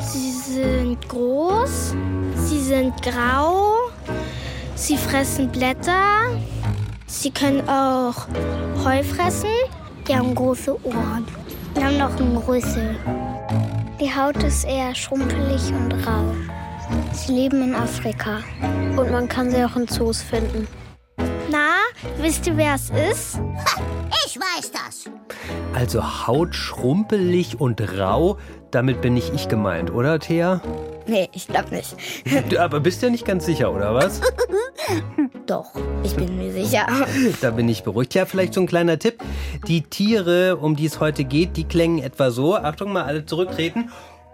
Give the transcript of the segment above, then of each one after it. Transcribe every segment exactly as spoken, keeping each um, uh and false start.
Sie sind groß, sie sind grau, sie fressen Blätter, sie können auch Heu fressen. Die haben große Ohren. Die haben noch einen Rüssel. Die Haut ist eher schrumpelig und rau. Sie leben in Afrika. Und man kann sie auch in Zoos finden. Na, wisst ihr, wer es ist? Ha, ich weiß das. Also Haut schrumpelig und rau, damit bin nicht ich gemeint, oder Thea? Nee, ich glaube nicht. Aber bist ja nicht ganz sicher, oder was? Doch, ich bin mir sicher. Da bin ich beruhigt. Ja, vielleicht so ein kleiner Tipp. Die Tiere, um die es heute geht, die klängen etwa so. Achtung, mal alle zurücktreten.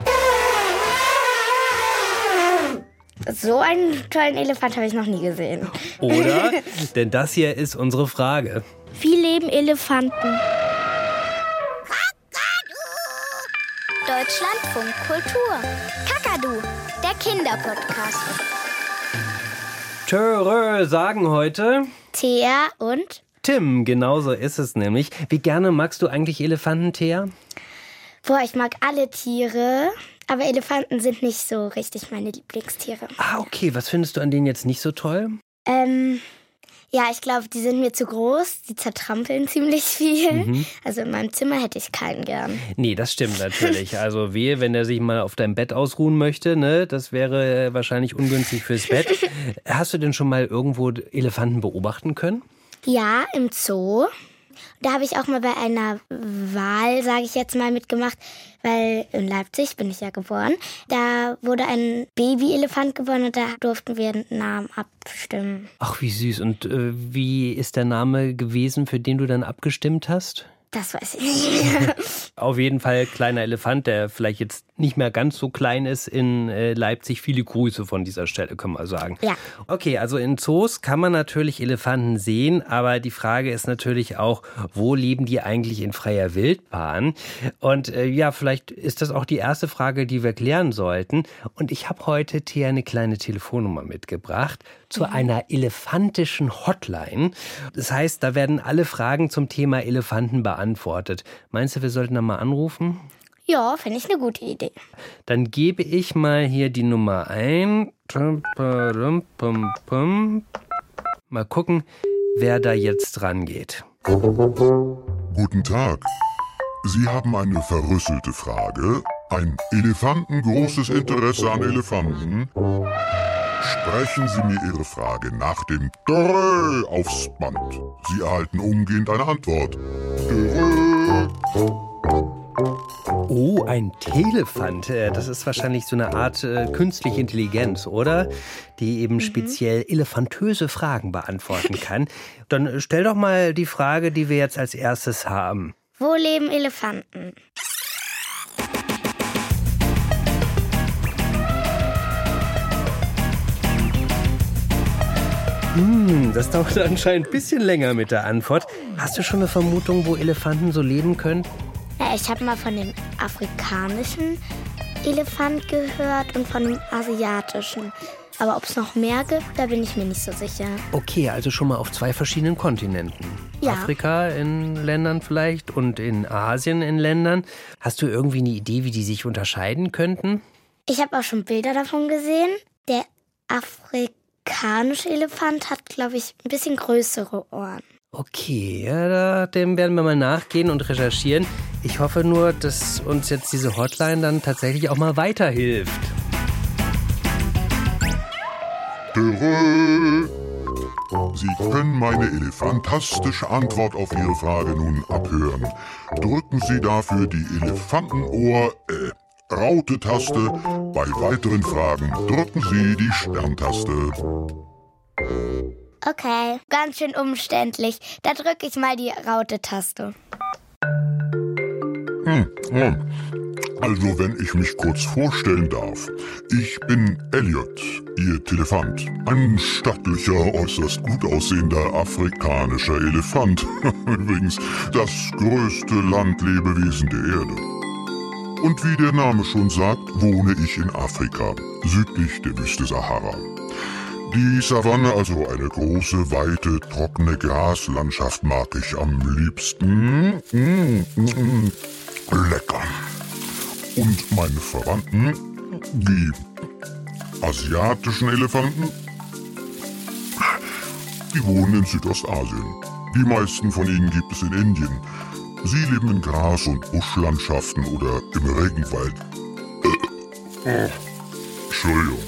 So einen tollen Elefant habe ich noch nie gesehen. Oder? Denn das hier ist unsere Frage. Wie leben Elefanten? Kakadu! Deutschlandfunk Kultur. Kakadu, der Kinderpodcast. Töre sagen heute Thea und Tim. Genauso ist es nämlich. Wie gerne magst du eigentlich Elefanten, Thea? Boah, ich mag alle Tiere, aber Elefanten sind nicht so richtig meine Lieblingstiere. Ah, okay. Was findest du an denen jetzt nicht so toll? Ähm, ja, ich glaube, die sind mir zu groß. Die zertrampeln ziemlich viel. Mhm. Also in meinem Zimmer hätte ich keinen gern. Nee, das stimmt natürlich. Also wehe, wenn er sich mal auf deinem Bett ausruhen möchte, ne? Das wäre wahrscheinlich ungünstig fürs Bett. Hast du denn schon mal irgendwo Elefanten beobachten können? Ja, im Zoo. Da habe ich auch mal bei einer Wahl, sage ich jetzt mal, mitgemacht, weil in Leipzig bin ich ja geboren. Da wurde ein Babyelefant geboren und da durften wir einen Namen abstimmen. Ach, wie süß. Und äh, wie ist der Name gewesen, für den du dann abgestimmt hast? Das weiß ich nicht mehr. Auf jeden Fall kleiner Elefant, der vielleicht jetzt nicht mehr ganz so klein ist in äh, Leipzig. Viele Grüße von dieser Stelle, können wir sagen. Ja. Okay, also in Zoos kann man natürlich Elefanten sehen, aber die Frage ist natürlich auch, wo leben die eigentlich in freier Wildbahn? Und äh, ja, vielleicht ist das auch die erste Frage, die wir klären sollten. Und ich habe heute Thea eine kleine Telefonnummer mitgebracht zu mhm. einer elefantischen Hotline. Das heißt, da werden alle Fragen zum Thema Elefanten beantwortet. Meinst du, wir sollten da mal anrufen? Ja, finde ich eine gute Idee. Dann gebe ich mal hier die Nummer ein. Mal gucken, wer da jetzt dran geht. Guten Tag. Sie haben eine verrüsselte Frage, ein elefantengroßes Interesse an Elefanten. Sprechen Sie mir Ihre Frage nach dem Drö aufs Band. Sie erhalten umgehend eine Antwort. Drö. Oh, ein Telefant. Das ist wahrscheinlich so eine Art äh, künstliche Intelligenz, oder? Die eben mhm. speziell elefantöse Fragen beantworten kann. Dann stell doch mal die Frage, die wir jetzt als erstes haben. Wo leben Elefanten? Hm, das dauert anscheinend ein bisschen länger mit der Antwort. Hast du schon eine Vermutung, wo Elefanten so leben können? Ja, ich habe mal von dem afrikanischen Elefant gehört und von dem asiatischen. Aber ob es noch mehr gibt, da bin ich mir nicht so sicher. Okay, also schon mal auf zwei verschiedenen Kontinenten. Ja. Afrika in Ländern vielleicht und in Asien in Ländern. Hast du irgendwie eine Idee, wie die sich unterscheiden könnten? Ich habe auch schon Bilder davon gesehen. Der afrikanische Elefant hat, glaube ich, ein bisschen größere Ohren. Okay, ja, da, dem werden wir mal nachgehen und recherchieren. Ich hoffe nur, dass uns jetzt diese Hotline dann tatsächlich auch mal weiterhilft. Sie können meine elefantastische Antwort auf Ihre Frage nun abhören. Drücken Sie dafür die Elefantenohr, äh, Raute-Taste. Bei weiteren Fragen drücken Sie die Sterntaste. Okay, ganz schön umständlich. Da drücke ich mal die Raute-Taste. Hm, hm. Also, wenn ich mich kurz vorstellen darf. Ich bin Elliot, Ihr Telefant. Ein stattlicher, äußerst gut aussehender afrikanischer Elefant. Übrigens das größte Landlebewesen der Erde. Und wie der Name schon sagt, wohne ich in Afrika, südlich der Wüste Sahara. Die Savanne, also eine große, weite, trockene Graslandschaft, mag ich am liebsten. Mm, mm, mm. Lecker. Und meine Verwandten, Die asiatischen Elefanten, die wohnen in Südostasien. Die meisten von ihnen gibt es in Indien. Sie leben in Gras- und Buschlandschaften oder im Regenwald. Äh, Entschuldigung.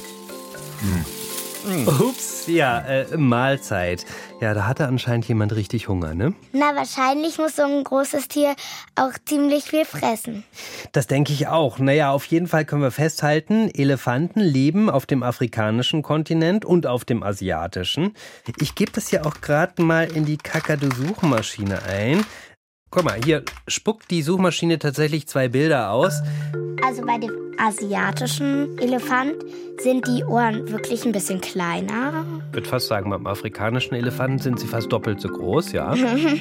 Hm. Ups, ja, äh, Mahlzeit. Ja, da hatte anscheinend jemand richtig Hunger, ne? Na, wahrscheinlich muss so ein großes Tier auch ziemlich viel fressen. Das denke ich auch. Naja, auf jeden Fall können wir festhalten, Elefanten leben auf dem afrikanischen Kontinent und auf dem asiatischen. Ich gebe das ja auch gerade mal in die Kakadu-Suchmaschine ein. Guck mal, hier spuckt die Suchmaschine tatsächlich zwei Bilder aus. Also bei dem asiatischen Elefant sind die Ohren wirklich ein bisschen kleiner. Ich würde fast sagen, beim afrikanischen Elefanten sind sie fast doppelt so groß, ja.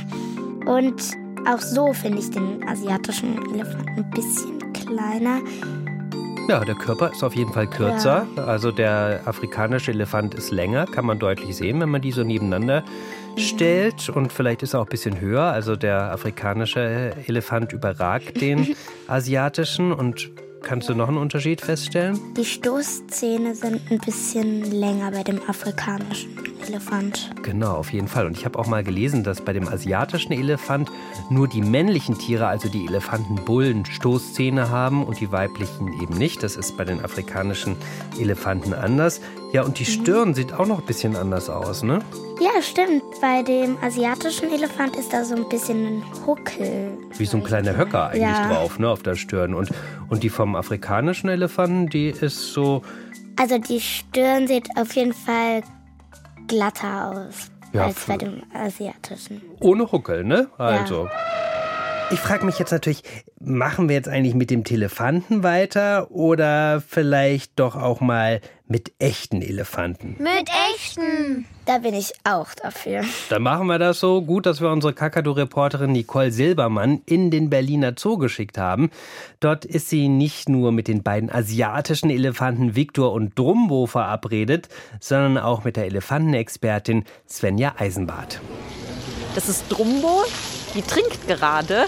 Und auch so finde ich den asiatischen Elefanten ein bisschen kleiner. Ja, der Körper ist auf jeden Fall kürzer. Ja. Also der afrikanische Elefant ist länger, kann man deutlich sehen, wenn man die so nebeneinander stellt. Und vielleicht ist er auch ein bisschen höher. Also der afrikanische Elefant überragt den asiatischen. Und kannst du noch einen Unterschied feststellen? Die Stoßzähne sind ein bisschen länger bei dem afrikanischen Elefant. Genau, auf jeden Fall. Und ich habe auch mal gelesen, dass bei dem asiatischen Elefant nur die männlichen Tiere, also die Elefantenbullen, Stoßzähne haben und die weiblichen eben nicht. Das ist bei den afrikanischen Elefanten anders. Ja, und die Stirn mhm. sieht auch noch ein bisschen anders aus, ne? Ja, stimmt. Bei dem asiatischen Elefant ist da so ein bisschen ein Huckel. Wie so ein kleiner Höcker eigentlich ja. drauf, ne, auf der Stirn. Und, und die vom afrikanischen Elefanten, die ist so... Also die Stirn sieht auf jeden Fall glatter aus ja, als bei dem asiatischen. Ohne Huckel, ne? Also... Ja. Ich frage mich jetzt natürlich, machen wir jetzt eigentlich mit dem Telefanten weiter oder vielleicht doch auch mal mit echten Elefanten? Mit echten! Da bin ich auch dafür. Dann machen wir das so. Gut, dass wir unsere Kakadu-Reporterin Nicole Silbermann in den Berliner Zoo geschickt haben. Dort ist sie nicht nur mit den beiden asiatischen Elefanten Victor und Drumbo verabredet, sondern auch mit der Elefantenexpertin Svenja Eisenbart. Das ist Drumbo. Die trinkt gerade.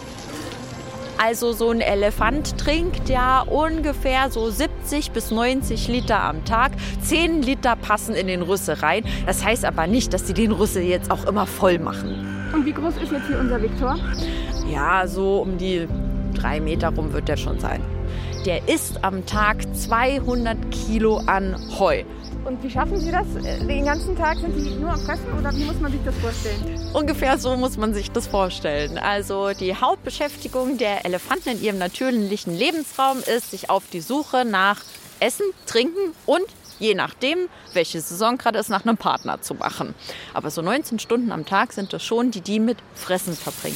Also so ein Elefant trinkt ja ungefähr so siebzig bis neunzig Liter am Tag. zehn Liter passen in den Rüssel rein. Das heißt aber nicht, dass sie den Rüssel jetzt auch immer voll machen. Und wie groß ist jetzt hier unser Victor? Ja, so um die drei Meter rum wird der schon sein. Der isst am Tag zweihundert Kilo an Heu. Und wie schaffen Sie das? Den ganzen Tag sind Sie nur am Fressen oder wie muss man sich das vorstellen? Ungefähr so muss man sich das vorstellen. Also die Hauptbeschäftigung der Elefanten in ihrem natürlichen Lebensraum ist, sich auf die Suche nach Essen, Trinken und je nachdem, welche Saison gerade ist, nach einem Partner zu machen. Aber so neunzehn Stunden am Tag sind das schon, die die mit Fressen verbringen.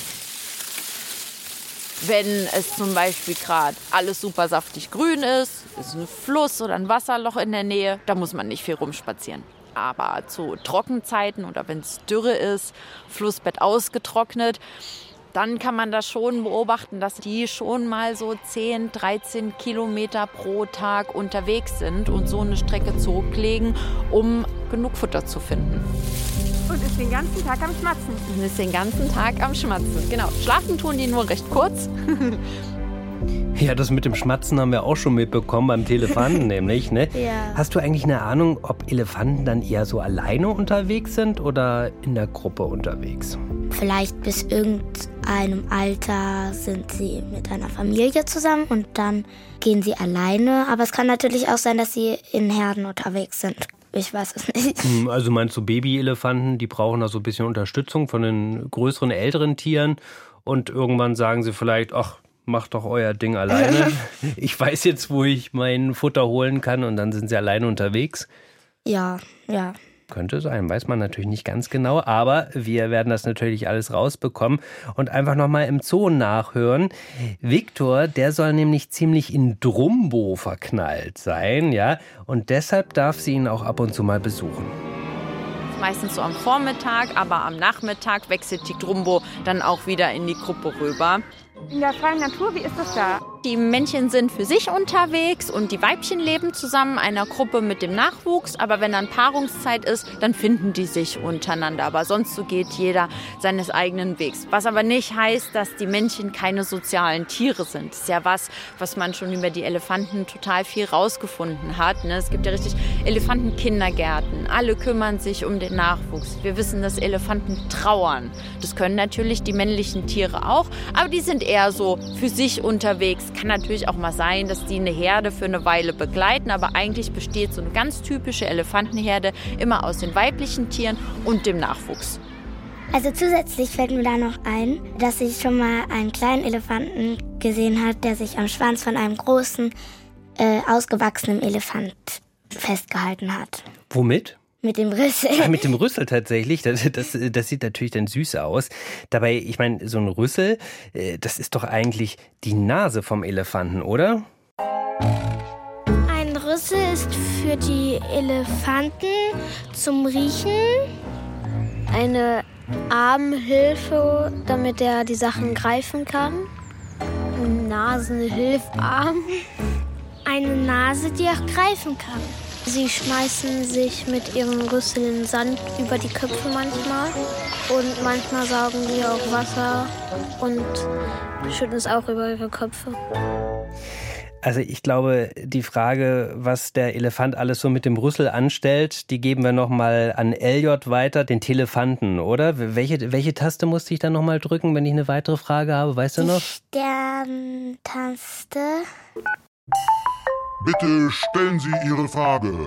Wenn es zum Beispiel gerade alles super saftig grün ist, ist ein Fluss oder ein Wasserloch in der Nähe, da muss man nicht viel rumspazieren. Aber zu Trockenzeiten oder wenn es Dürre ist, Flussbett ausgetrocknet, dann kann man das schon beobachten, dass die schon mal so zehn, dreizehn Kilometer pro Tag unterwegs sind und so eine Strecke zurücklegen, um genug Futter zu finden. Und ist den ganzen Tag am Schmatzen. Und ist den ganzen Tag am Schmatzen, genau. Schlafen tun die nur recht kurz. Ja, das mit dem Schmatzen haben wir auch schon mitbekommen beim Telefanten nämlich, ne? Ja. Hast du eigentlich eine Ahnung, ob Elefanten dann eher so alleine unterwegs sind oder in der Gruppe unterwegs? Vielleicht bis irgendeinem Alter sind sie mit einer Familie zusammen und dann gehen sie alleine. Aber es kann natürlich auch sein, dass sie in Herden unterwegs sind. Ich weiß es nicht. Also meinst du Babyelefanten, die brauchen da so ein bisschen Unterstützung von den größeren, älteren Tieren und irgendwann sagen sie vielleicht, ach, macht doch euer Ding alleine. Ich weiß jetzt, wo ich mein Futter holen kann und dann sind sie alleine unterwegs. Ja, ja. Könnte sein, weiß man natürlich nicht ganz genau, aber wir werden das natürlich alles rausbekommen und einfach nochmal im Zoo nachhören. Victor, der soll nämlich ziemlich in Drumbo verknallt sein, ja, und deshalb darf sie ihn auch ab und zu mal besuchen. Meistens so am Vormittag, aber am Nachmittag wechselt die Drumbo dann auch wieder in die Gruppe rüber. In der freien Natur, wie ist das da? Die Männchen sind für sich unterwegs und die Weibchen leben zusammen, einer Gruppe mit dem Nachwuchs. Aber wenn dann Paarungszeit ist, dann finden die sich untereinander. Aber sonst so geht jeder seines eigenen Wegs. Was aber nicht heißt, dass die Männchen keine sozialen Tiere sind. Das ist ja was, was man schon über die Elefanten total viel rausgefunden hat. Es gibt ja richtig Elefantenkindergärten. Alle kümmern sich um den Nachwuchs. Wir wissen, dass Elefanten trauern. Das können natürlich die männlichen Tiere auch, aber die sind eher so für sich unterwegs. Kann natürlich auch mal sein, dass die eine Herde für eine Weile begleiten, aber eigentlich besteht so eine ganz typische Elefantenherde immer aus den weiblichen Tieren und dem Nachwuchs. Also zusätzlich fällt mir da noch ein, dass ich schon mal einen kleinen Elefanten gesehen habe, der sich am Schwanz von einem großen, äh, ausgewachsenen Elefant festgehalten hat. Womit? Mit dem Rüssel. Ja, mit dem Rüssel tatsächlich. Das, das, das sieht natürlich dann süß aus. Dabei, ich meine, so ein Rüssel, das ist doch eigentlich die Nase vom Elefanten, oder? Ein Rüssel ist für die Elefanten zum Riechen. Eine Armhilfe, damit er die Sachen greifen kann. Ein Nasenhilfarm. Eine Nase, die auch greifen kann. Sie schmeißen sich mit ihrem Rüssel in Sand über die Köpfe manchmal. Und manchmal saugen die auch Wasser und schütten es auch über ihre Köpfe. Also ich glaube, die Frage, was der Elefant alles so mit dem Rüssel anstellt, die geben wir nochmal an Elliot weiter, den Telefanten, oder? Welche, welche Taste musste ich dann nochmal drücken, wenn ich eine weitere Frage habe? Weißt du noch? Die Sterntaste. Bitte stellen Sie Ihre Frage.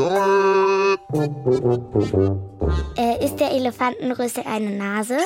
Äh, ist der Elefantenrüssel eine Nase?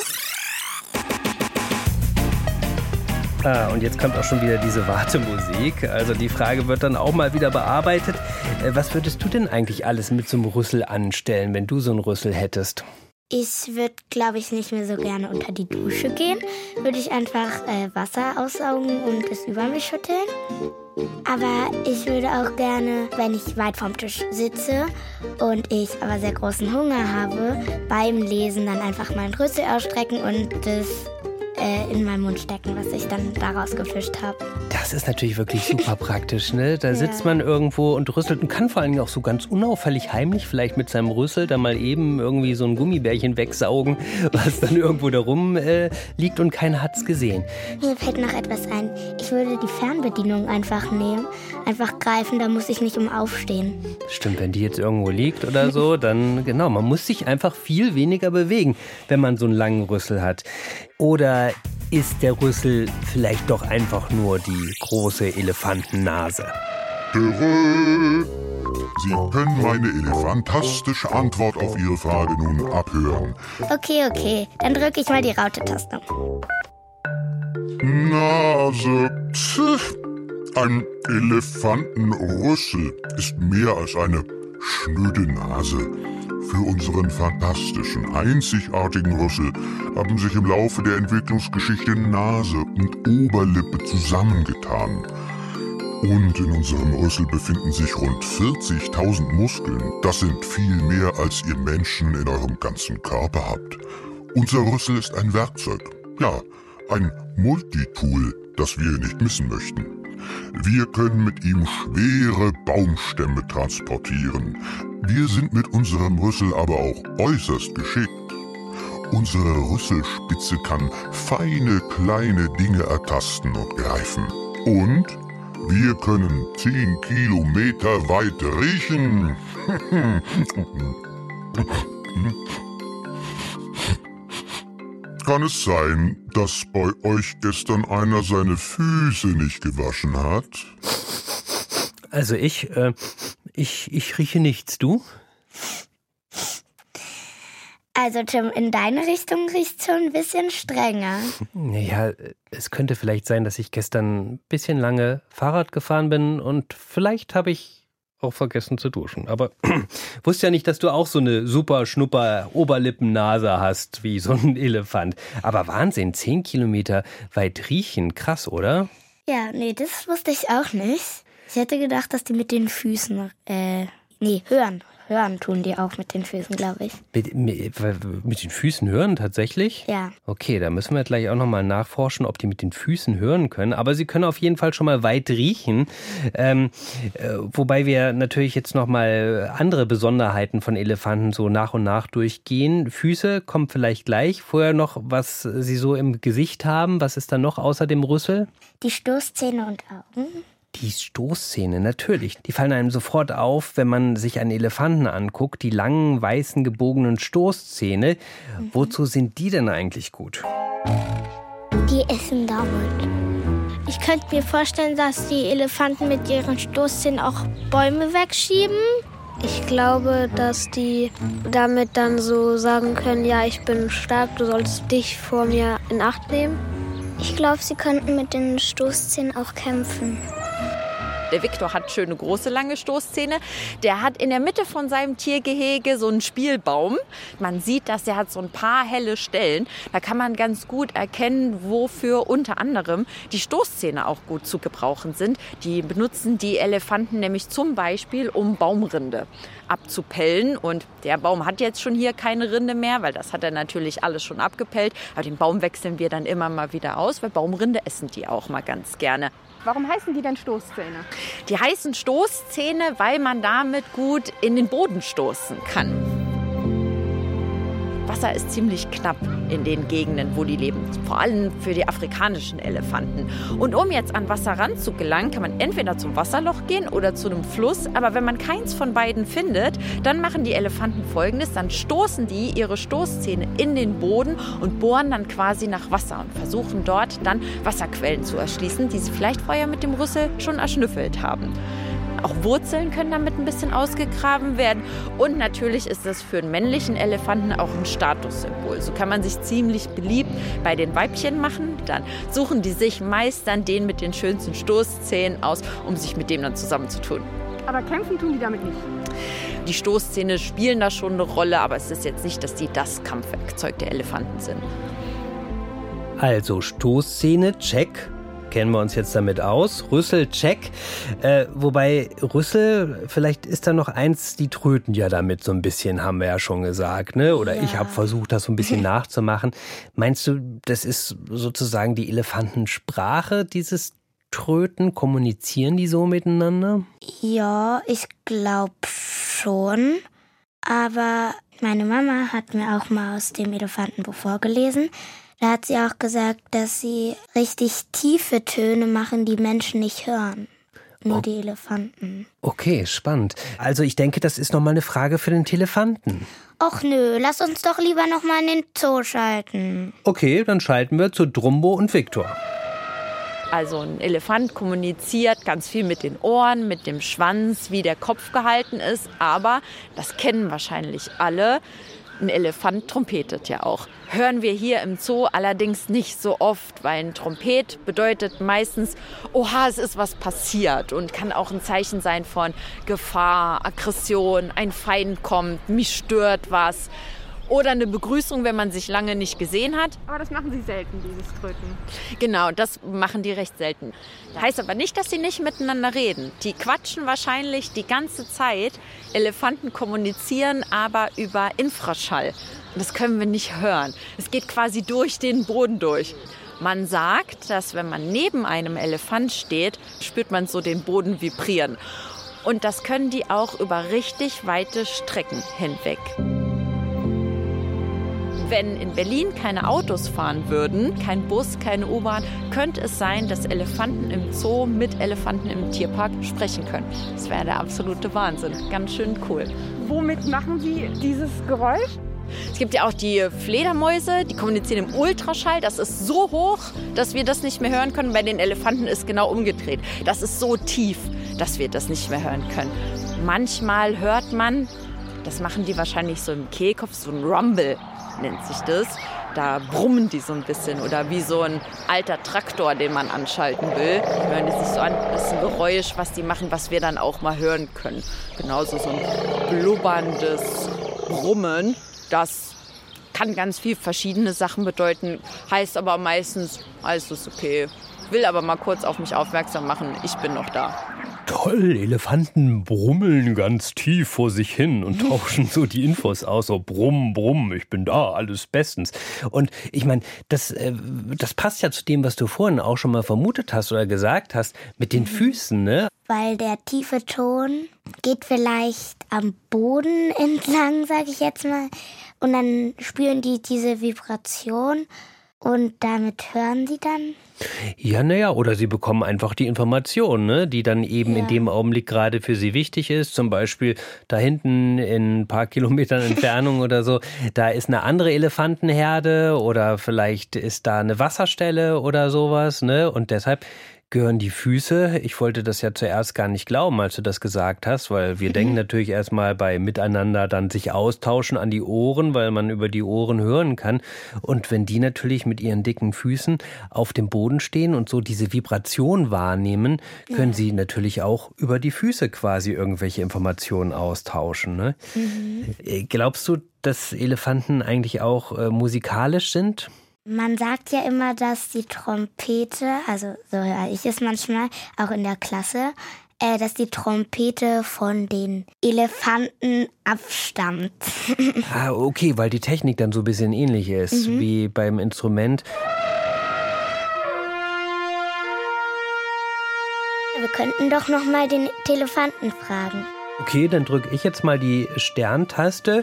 Ah, und jetzt kommt auch schon wieder diese Wartemusik. Also die Frage wird dann auch mal wieder bearbeitet. Äh, was würdest du denn eigentlich alles mit so einem Rüssel anstellen, wenn du so einen Rüssel hättest? Ich würde, glaube ich, nicht mehr so gerne unter die Dusche gehen. Würde ich einfach äh, Wasser aussaugen und es über mich schütteln. Aber ich würde auch gerne, wenn ich weit vom Tisch sitze und ich aber sehr großen Hunger habe, beim Lesen dann einfach meinen Rüssel ausstrecken und das äh, in meinen Mund stecken, was ich dann daraus gefischt habe. Das ist natürlich wirklich super praktisch, ne? Da Ja. sitzt man irgendwo und rüsselt und kann vor allen Dingen auch so ganz unauffällig heimlich vielleicht mit seinem Rüssel da mal eben irgendwie so ein Gummibärchen wegsaugen, was dann irgendwo da rum äh, liegt und keiner hat's gesehen. Mir fällt noch etwas ein. Ich würde die Fernbedienung einfach nehmen, einfach greifen, da muss ich nicht um aufstehen. Stimmt, wenn die jetzt irgendwo liegt oder so, dann genau, man muss sich einfach viel weniger bewegen, wenn man so einen langen Rüssel hat. Oder ist der Rüssel vielleicht doch einfach nur die große Elefantennase? Törö. Sie können meine elefantastische Antwort auf Ihre Frage nun abhören. Okay, okay, dann drücke ich mal die Raute-Taste. Nase. Pff. Ein Elefantenrüssel ist mehr als eine schnöde Nase. Für unseren fantastischen, einzigartigen Rüssel haben sich im Laufe der Entwicklungsgeschichte Nase und Oberlippe zusammengetan. Und in unserem Rüssel befinden sich rund vierzigtausend Muskeln. Das sind viel mehr, als ihr Menschen in eurem ganzen Körper habt. Unser Rüssel ist ein Werkzeug. Ja, ein Multitool, das wir nicht missen möchten. Wir können mit ihm schwere Baumstämme transportieren. Wir sind mit unserem Rüssel aber auch äußerst geschickt. Unsere Rüsselspitze kann feine, kleine Dinge ertasten und greifen. Und wir können zehn Kilometer weit riechen. Kann es sein, dass bei euch gestern einer seine Füße nicht gewaschen hat? Also ich, äh, ich, ich rieche nichts, du? Also Tim, in deine Richtung riecht schon ein bisschen strenger. Naja, es könnte vielleicht sein, dass ich gestern ein bisschen lange Fahrrad gefahren bin und vielleicht habe ich auch vergessen zu duschen. Aber wusste ja nicht, dass du auch so eine super schnupper Oberlippennase hast, wie so ein Elefant. Aber Wahnsinn, zehn Kilometer weit riechen, krass, oder? Ja, nee, das wusste ich auch nicht. Ich hätte gedacht, dass die mit den Füßen, äh, nee, hören. hören tun die auch mit den Füßen, glaube ich. Mit, mit, mit den Füßen hören tatsächlich? Ja. Okay, da müssen wir gleich auch nochmal nachforschen, ob die mit den Füßen hören können. Aber sie können auf jeden Fall schon mal weit riechen. Ähm, äh, wobei wir natürlich jetzt nochmal andere Besonderheiten von Elefanten so nach und nach durchgehen. Füße kommen vielleicht gleich. Vorher noch, was sie so im Gesicht haben. Was ist da noch außer dem Rüssel? Die Stoßzähne und Augen. Die Stoßzähne, natürlich. Die fallen einem sofort auf, wenn man sich einen Elefanten anguckt. Die langen, weißen, gebogenen Stoßzähne. Mhm. Wozu sind die denn eigentlich gut? Die essen damit. Ich könnte mir vorstellen, dass die Elefanten mit ihren Stoßzähnen auch Bäume wegschieben. Ich glaube, dass die damit dann so sagen können, ja, ich bin stark, du sollst dich vor mir in Acht nehmen. Ich glaube, sie könnten mit den Stoßzähnen auch kämpfen. Der Viktor hat schöne, große, lange Stoßzähne. Der hat in der Mitte von seinem Tiergehege so einen Spielbaum. Man sieht, dass er hat so ein paar helle Stellen. Da kann man ganz gut erkennen, wofür unter anderem die Stoßzähne auch gut zu gebrauchen sind. Die benutzen die Elefanten nämlich zum Beispiel, um Baumrinde abzupellen. Und der Baum hat jetzt schon hier keine Rinde mehr, weil das hat er natürlich alles schon abgepellt. Aber den Baum wechseln wir dann immer mal wieder aus, weil Baumrinde essen die auch mal ganz gerne. Warum heißen die denn Stoßzähne? Die heißen Stoßzähne, weil man damit gut in den Boden stoßen kann. Wasser ist ziemlich knapp in den Gegenden, wo die leben. Vor allem für die afrikanischen Elefanten. Und um jetzt an Wasser ranzugelangen, kann man entweder zum Wasserloch gehen oder zu einem Fluss. Aber wenn man keins von beiden findet, dann machen die Elefanten Folgendes. Dann stoßen die ihre Stoßzähne in den Boden und bohren dann quasi nach Wasser und versuchen dort dann Wasserquellen zu erschließen, die sie vielleicht vorher mit dem Rüssel schon erschnüffelt haben. Auch Wurzeln können damit ein bisschen ausgegraben werden. Und natürlich ist das für einen männlichen Elefanten auch ein Statussymbol. So kann man sich ziemlich beliebt bei den Weibchen machen. Dann suchen die sich meist dann den mit den schönsten Stoßzähnen aus, um sich mit dem dann zusammenzutun. Aber kämpfen tun die damit nicht? Die Stoßzähne spielen da schon eine Rolle, aber es ist jetzt nicht, dass die das Kampfwerkzeug der Elefanten sind. Also Stoßzähne, check. Kennen wir uns jetzt damit aus. Rüssel, check. Äh, wobei Rüssel, vielleicht ist da noch eins, die tröten ja damit so ein bisschen, haben wir ja schon gesagt, ne? Oder ja. Ich habe versucht, das so ein bisschen nachzumachen. Meinst du, das ist sozusagen die Elefantensprache, dieses Tröten? Kommunizieren die so miteinander? Ja, ich glaube schon. Aber meine Mama hat mir auch mal aus dem Elefantenbuch vorgelesen. Da hat sie auch gesagt, dass sie richtig tiefe Töne machen, die Menschen nicht hören. Nur oh. die Elefanten. Okay, spannend. Also ich denke, das ist nochmal eine Frage für den Telefanten. Och nö, lass uns doch lieber nochmal in den Zoo schalten. Okay, dann schalten wir zu Drumbo und Viktor. Also ein Elefant kommuniziert ganz viel mit den Ohren, mit dem Schwanz, wie der Kopf gehalten ist. Aber, das kennen wahrscheinlich alle, ein Elefant trompetet ja auch. Hören wir hier im Zoo allerdings nicht so oft, weil ein Trompet bedeutet meistens, oha, es ist was passiert und kann auch ein Zeichen sein von Gefahr, Aggression, ein Feind kommt, mich stört was. Oder eine Begrüßung, wenn man sich lange nicht gesehen hat. Aber das machen sie selten, dieses Tröten. Genau, das machen die recht selten. Heißt aber nicht, dass sie nicht miteinander reden. Die quatschen wahrscheinlich die ganze Zeit. Elefanten kommunizieren aber über Infraschall. Und das können wir nicht hören. Es geht quasi durch den Boden durch. Man sagt, dass wenn man neben einem Elefant steht, spürt man so den Boden vibrieren. Und das können die auch über richtig weite Strecken hinweg. Wenn in Berlin keine Autos fahren würden, kein Bus, keine U-Bahn, könnte es sein, dass Elefanten im Zoo mit Elefanten im Tierpark sprechen können. Das wäre der absolute Wahnsinn. Ganz schön cool. Womit machen Sie dieses Geräusch? Es gibt ja auch die Fledermäuse, die kommunizieren im Ultraschall. Das ist so hoch, dass wir das nicht mehr hören können. Bei den Elefanten ist genau umgedreht. Das ist so tief, dass wir das nicht mehr hören können. Manchmal hört man, das machen die wahrscheinlich so im Kehlkopf, so ein Rumble nennt sich das. Da brummen die so ein bisschen oder wie so ein alter Traktor, den man anschalten will. Die hören die sich so an, das ist ein Geräusch, was die machen, was wir dann auch mal hören können. Genauso so ein blubberndes Brummen, das kann ganz viel verschiedene Sachen bedeuten, heißt aber meistens, alles ist okay. Will aber mal kurz auf mich aufmerksam machen, ich bin noch da. Toll, Elefanten brummeln ganz tief vor sich hin und tauschen so die Infos aus. So brumm, brumm, ich bin da, alles bestens. Und ich meine, das, äh, das passt ja zu dem, was du vorhin auch schon mal vermutet hast oder gesagt hast, mit den Füßen, ne? Weil der tiefe Ton geht vielleicht am Boden entlang, sage ich jetzt mal. Und dann spüren die diese Vibration und damit hören die dann. Ja, naja, oder sie bekommen einfach die Information, ne, die dann eben ja. in dem Augenblick gerade für sie wichtig ist. Zum Beispiel da hinten in ein paar Kilometern Entfernung oder so, da ist eine andere Elefantenherde oder vielleicht ist da eine Wasserstelle oder sowas, ne? Und deshalb gehören die Füße. Ich wollte das ja zuerst gar nicht glauben, als du das gesagt hast, weil wir mhm. denken natürlich erstmal bei Miteinander dann sich austauschen an die Ohren, weil man über die Ohren hören kann. Und wenn die natürlich mit ihren dicken Füßen auf dem Boden stehen und so diese Vibration wahrnehmen, können ja. sie natürlich auch über die Füße quasi irgendwelche Informationen austauschen. Ne? Mhm. Glaubst du, dass Elefanten eigentlich auch äh, musikalisch sind? Man sagt ja immer, dass die Trompete, also so höre ich es manchmal, auch in der Klasse, äh, dass die Trompete von den Elefanten abstammt. Ah, okay, weil die Technik dann so ein bisschen ähnlich ist, mhm. wie beim Instrument. Wir könnten doch noch mal den Telefanten fragen. Okay, dann drücke ich jetzt mal die Sterntaste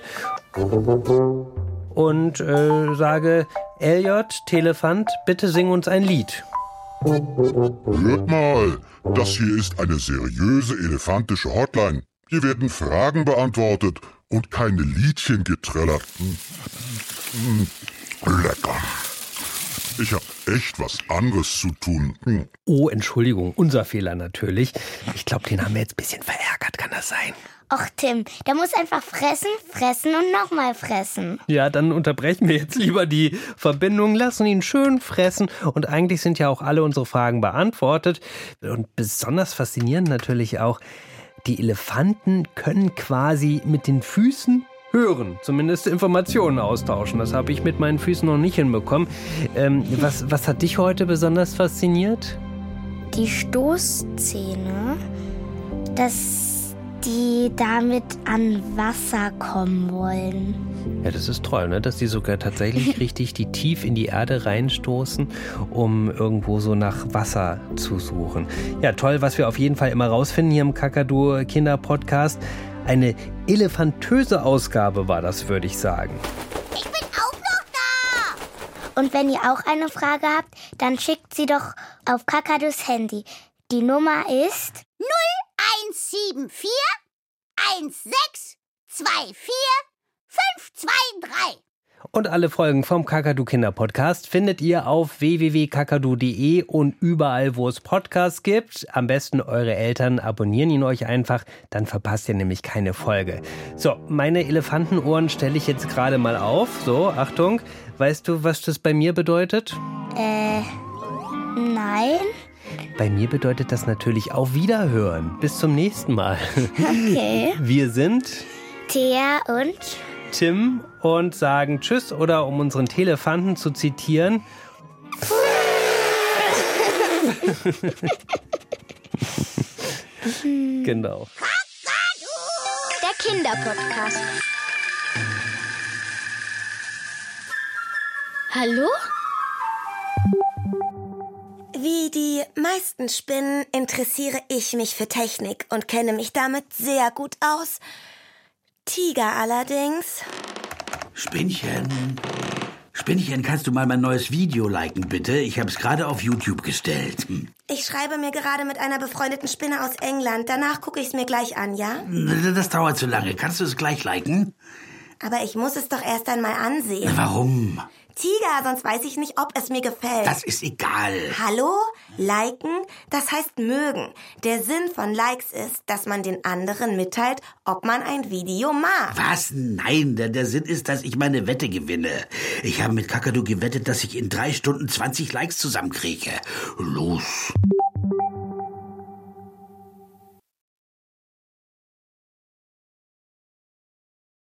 und äh, sage: Elliot, Telefant, bitte sing uns ein Lied. Hört mal, das hier ist eine seriöse elefantische Hotline. Hier werden Fragen beantwortet und keine Liedchen getrellert. Lecker. Ich habe echt was anderes zu tun. Oh, Entschuldigung, unser Fehler natürlich. Ich glaube, den haben wir jetzt ein bisschen verärgert, kann das sein? Och Tim, der muss einfach fressen, fressen und nochmal fressen. Ja, dann unterbrechen wir jetzt lieber die Verbindung, lassen ihn schön fressen. Und eigentlich sind ja auch alle unsere Fragen beantwortet. Und besonders faszinierend natürlich auch, die Elefanten können quasi mit den Füßen hören, zumindest Informationen austauschen. Das habe ich mit meinen Füßen noch nicht hinbekommen. Ähm, was, was hat dich heute besonders fasziniert? Die Stoßzähne, dass die damit an Wasser kommen wollen. Ja, das ist toll, ne? Dass die sogar tatsächlich richtig die tief in die Erde reinstoßen, um irgendwo so nach Wasser zu suchen. Ja, toll, was wir auf jeden Fall immer rausfinden hier im Kakadu-Kinder-Podcast. Eine elefantöse Ausgabe war das, würde ich sagen. Ich bin auch noch da! Und wenn ihr auch eine Frage habt, dann schickt sie doch auf Kakadus Handy. Die Nummer ist null eins sieben vier eins sechs zwei vier fünf zwei drei. Und alle Folgen vom Kakadu-Kinder-Podcast findet ihr auf w w w punkt kakadu punkt de und überall, wo es Podcasts gibt. Am besten eure Eltern abonnieren ihn euch einfach, dann verpasst ihr nämlich keine Folge. So, meine Elefantenohren stelle ich jetzt gerade mal auf. So, Achtung. Weißt du, was das bei mir bedeutet? Äh, nein. Bei mir bedeutet das natürlich auf Wiederhören. Bis zum nächsten Mal. Okay. Wir sind Thea und Tim und sagen Tschüss oder um unseren Telefanten zu zitieren. Genau. Der Kinderpodcast. Hallo? Wie die meisten Spinnen interessiere ich mich für Technik und kenne mich damit sehr gut aus. Tiger allerdings. Spinnchen, Spinnchen, kannst du mal mein neues Video liken, bitte? Ich habe es gerade auf YouTube gestellt. Ich schreibe mir gerade mit einer befreundeten Spinne aus England. Danach gucke ich es mir gleich an, ja? Das dauert zu lange. Kannst du es gleich liken? Aber ich muss es doch erst einmal ansehen. Warum? Tiger, sonst weiß ich nicht, ob es mir gefällt. Das ist egal. Hallo? Liken? Das heißt mögen. Der Sinn von Likes ist, dass man den anderen mitteilt, ob man ein Video mag. Was? Nein, der, der Sinn ist, dass ich meine Wette gewinne. Ich habe mit Kakadu gewettet, dass ich in drei Stunden zwanzig Likes zusammenkriege. Los.